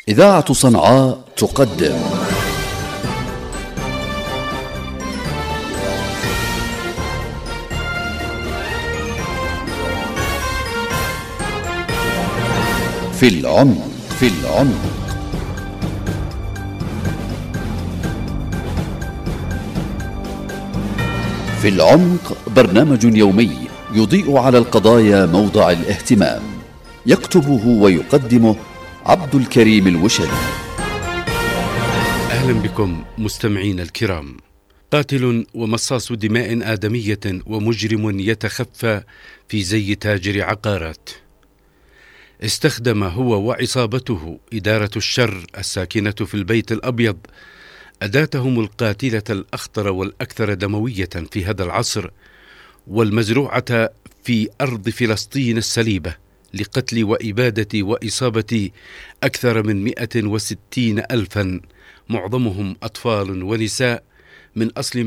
إذاعة صنعاء تقدم في العمق. في العمق برنامج يومي يضيء على القضايا موضع الاهتمام، يكتبه ويقدمه عبد الكريم الوشري. أهلا بكم مستمعين الكرام. قاتل ومصاص دماء آدمية ومجرم يتخفى في زي تاجر عقارات. استخدم هو وعصابته إدارة الشر الساكنة في البيت الأبيض أداتهم القاتلة الأخطر والأكثر دموية في هذا العصر والمزروعة في أرض فلسطين السليبة لقتل وإبادة وإصابة أكثر من 160 ألفا، معظمهم أطفال ونساء، من أصل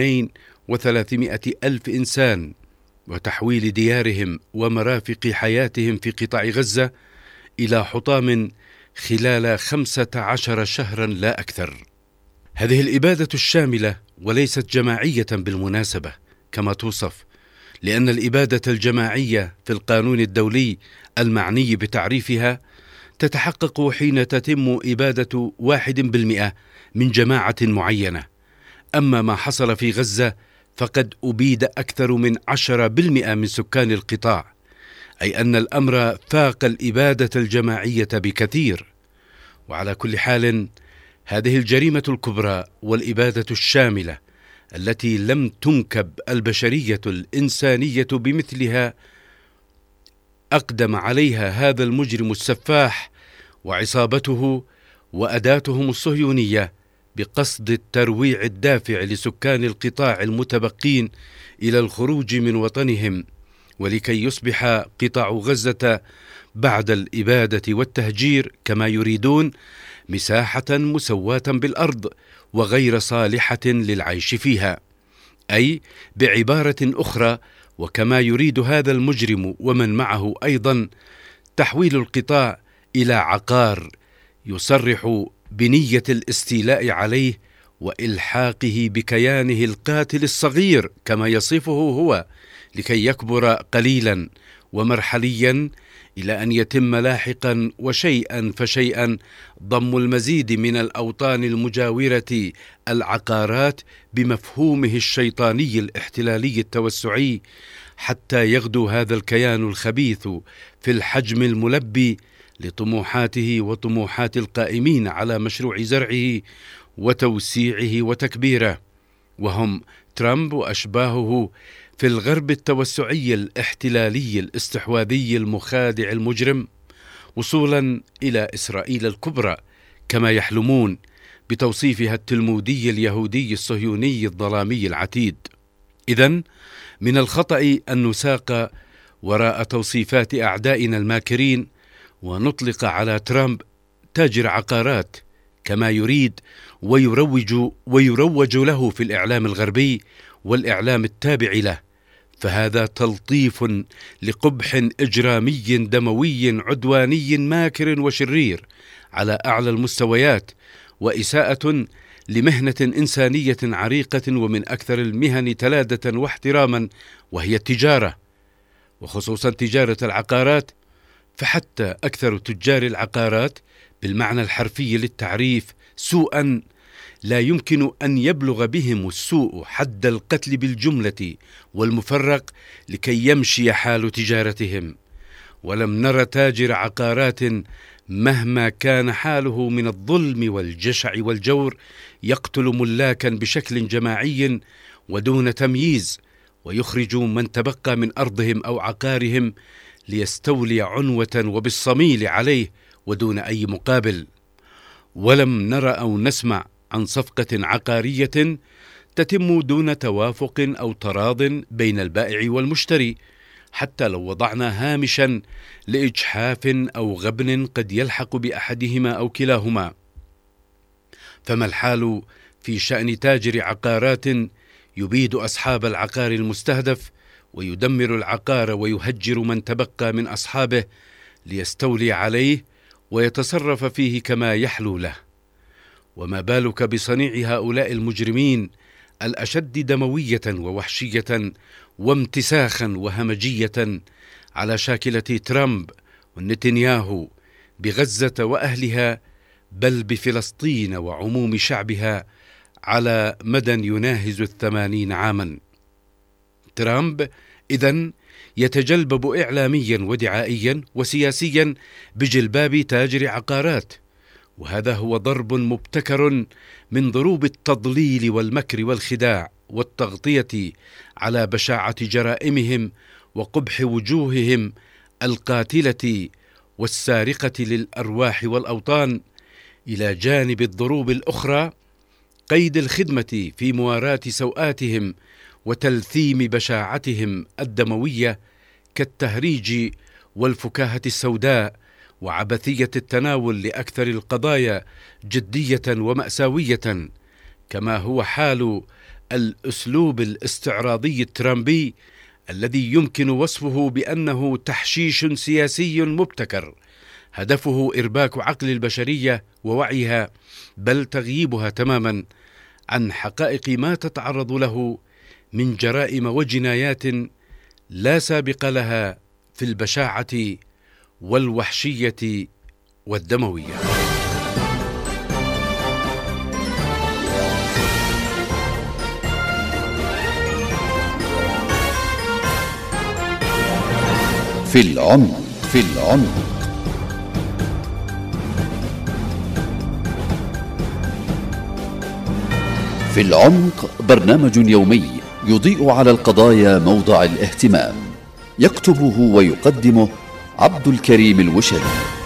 2,300,000 إنسان، وتحويل ديارهم ومرافق حياتهم في قطاع غزة إلى حطام خلال 15 شهرا لا أكثر. هذه الإبادة الشاملة وليست جماعية بالمناسبة كما توصف، لأن الإبادة الجماعية في القانون الدولي المعني بتعريفها تتحقق حين تتم إبادة 1% من جماعة معينة. أما ما حصل في غزة فقد أبيد أكثر من 10% من سكان القطاع، أي أن الأمر فاق الإبادة الجماعية بكثير. وعلى كل حال، هذه الجريمة الكبرى والإبادة الشاملة التي لم تنكب البشرية الإنسانية بمثلها أقدم عليها هذا المجرم السفاح وعصابته وأداتهم الصهيونية بقصد الترويع الدافع لسكان القطاع المتبقين إلى الخروج من وطنهم، ولكي يصبح قطاع غزة بعد الإبادة والتهجير كما يريدون مساحة مسواة بالأرض وغير صالحة للعيش فيها، أي بعبارة أخرى وكما يريد هذا المجرم ومن معه أيضا تحويل القطاع إلى عقار يصرح بنية الاستيلاء عليه وإلحاقه بكيانه القاتل الصغير كما يصفه هو، لكي يكبر قليلا ومرحليا إلى أن يتم لاحقا وشيئا فشيئا ضم المزيد من الأوطان المجاورة العقارات بمفهومه الشيطاني الاحتلالي التوسعي، حتى يغدو هذا الكيان الخبيث في الحجم الملبي لطموحاته وطموحات القائمين على مشروع زرعه وتوسيعه وتكبيره، وهم ترامب وأشباهه في الغرب التوسعي الاحتلالي الاستحواذي المخادع المجرم، وصولا إلى إسرائيل الكبرى كما يحلمون بتوصيفها التلمودي اليهودي الصهيوني الظلامي العتيد. إذن من الخطأ أن نساق وراء توصيفات أعدائنا الماكرين ونطلق على ترامب تاجر عقارات كما يريد ويروج له في الإعلام الغربي والإعلام التابع له، فهذا تلطيف لقبح إجرامي دموي عدواني ماكر وشرير على أعلى المستويات، وإساءة لمهنة إنسانية عريقة ومن أكثر المهن تلادة واحتراما، وهي التجارة، وخصوصا تجارة العقارات. فحتى أكثر تجار العقارات بالمعنى الحرفي للتعريف سوءا لا يمكن أن يبلغ بهم السوء حد القتل بالجملة والمفرق لكي يمشي حال تجارتهم. ولم نر تاجر عقارات مهما كان حاله من الظلم والجشع والجور يقتل ملاكا بشكل جماعي ودون تمييز، ويخرج من تبقى من أرضهم أو عقارهم ليستولي عنوة وبالصميل عليه ودون أي مقابل. ولم نرى أو نسمع عن صفقة عقارية تتم دون توافق أو تراض بين البائع والمشتري، حتى لو وضعنا هامشا لإجحاف أو غبن قد يلحق بأحدهما أو كلاهما. فما الحال في شأن تاجر عقارات يبيد أصحاب العقار المستهدف ويدمر العقار ويهجر من تبقى من أصحابه ليستولي عليه ويتصرف فيه كما يحلو له. وما بالك بصنيع هؤلاء المجرمين الأشد دموية ووحشية وامتساخا وهمجية على شاكلة ترامب ونتنياهو بغزة وأهلها، بل بفلسطين وعموم شعبها على مدى يناهز 80 عاما. ترامب إذن يتجلبب إعلاميا ودعائيا وسياسيا بجلباب تاجر عقارات، وهذا هو ضرب مبتكر من ضروب التضليل والمكر والخداع والتغطية على بشاعة جرائمهم وقبح وجوههم القاتلة والسارقة للأرواح والأوطان، إلى جانب الضروب الأخرى قيد الخدمة في مواراة سوءاتهم وتلثيم بشاعتهم الدموية كالتهريج والفكاهة السوداء وعبثية التناول لأكثر القضايا جدية ومأساوية، كما هو حال الأسلوب الاستعراضي الترامبي الذي يمكن وصفه بأنه تحشيش سياسي مبتكر هدفه إرباك عقل البشرية ووعيها، بل تغييبها تماما عن حقائق ما تتعرض له من جرائم وجنايات لا سابق لها في البشاعة والوحشية والدموية. في العمق. في العمق. في العمق برنامج يومي يضيء على القضايا موضع الاهتمام، يكتبه ويقدمه عبد الكريم الوشلي.